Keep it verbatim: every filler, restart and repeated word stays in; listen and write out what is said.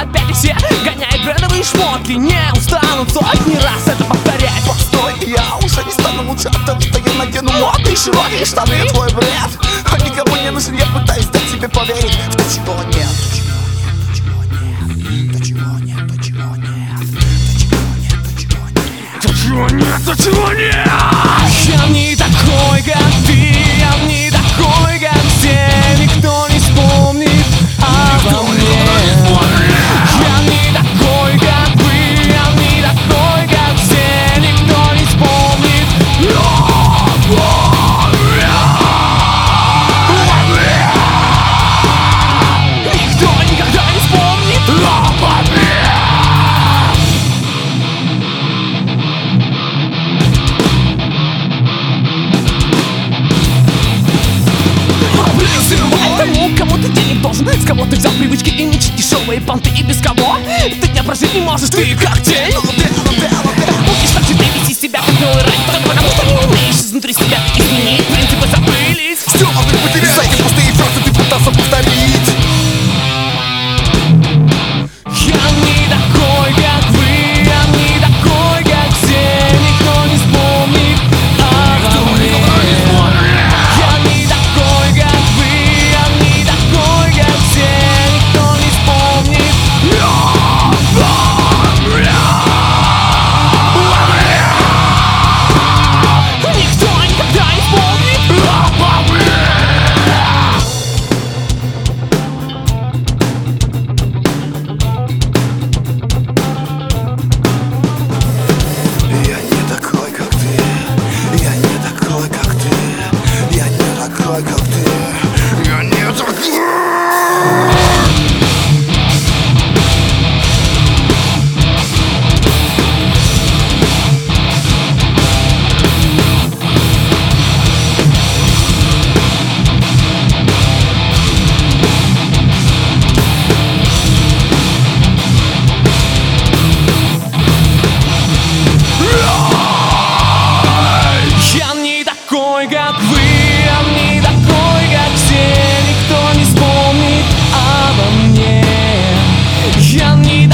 опять и все гоняют брендовые шмотки. Не устанут сотни раз это повторять. Постой, я уже не стану лучше от того, что я надену модные широкие штаны. Твой бред, он никому не нужен. Я пытаюсь дать тебе поверить в то, чего нет. То, чего нет, то, чего нет, то, чего нет, то, чего нет. Я не такой, как ты, я не такой, как все. Никто не вспомнит обо мне. Я не такой, как вы, я не такой, как все. Никто не вспомнит. Никто никогда не вспомнит обо мне. Тому, кому ты денег должен, с кого ты взял привычки и мечты, дешевые понты, и без кого ты дня прожить не можешь, ты как тень. Будешь так же вести себя, как новый раньше, потому что не умеешь изнутри себя изменить, принципы забылись. Все, а ты потерял эти пустые фразы, ты пытался повторить. Я не такой, как вы, я не такой, как все. Никто не вспомнит обо мне. Я не такой, как вы, я не такой, как все. Никто не вспомнит. Никто никогда не вспомнит обо мне. Я не такой, как ты. Я не такой, как ты. Я не такой, как ты. Я не такой. Я не такой, как вы, я не такой, как все. Никто не вспомнит обо мне. Я не